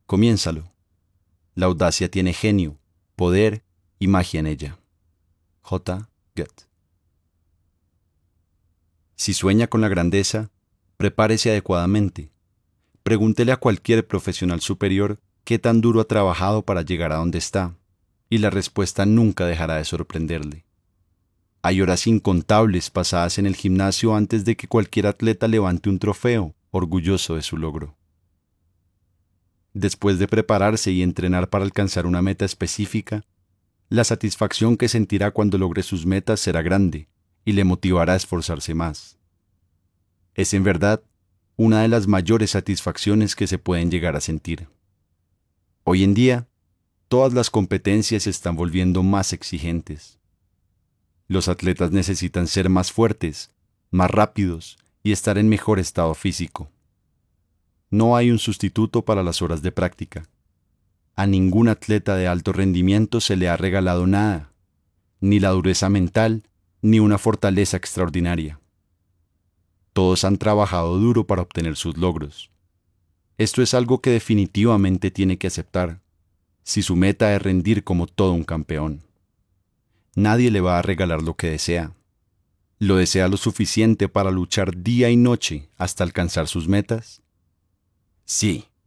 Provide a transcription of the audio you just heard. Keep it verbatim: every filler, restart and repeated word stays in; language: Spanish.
Comiénzalo. La audacia tiene genio, poder y magia en ella. J. Goethe. Si sueña con la grandeza, prepárese adecuadamente. Pregúntele a cualquier profesional superior qué tan duro ha trabajado para llegar a donde está, y la respuesta nunca dejará de sorprenderle. Hay horas incontables pasadas en el gimnasio antes de que cualquier atleta levante un trofeo, orgulloso de su logro. Después de prepararse y entrenar para alcanzar una meta específica, la satisfacción que sentirá cuando logre sus metas será grande y le motivará a esforzarse más. Es en verdad una de las mayores satisfacciones que se pueden llegar a sentir. Hoy en día, todas las competencias se están volviendo más exigentes. Los atletas necesitan ser más fuertes, más rápidos y estar en mejor estado físico. No hay un sustituto para las horas de práctica. A ningún atleta de alto rendimiento se le ha regalado nada, ni la dureza mental, ni una fortaleza extraordinaria. Todos han trabajado duro para obtener sus logros. Esto es algo que definitivamente tiene que aceptar, si su meta es rendir como todo un campeón. Nadie le va a regalar lo que desea. ¿Lo desea lo suficiente para luchar día y noche hasta alcanzar sus metas? Sí,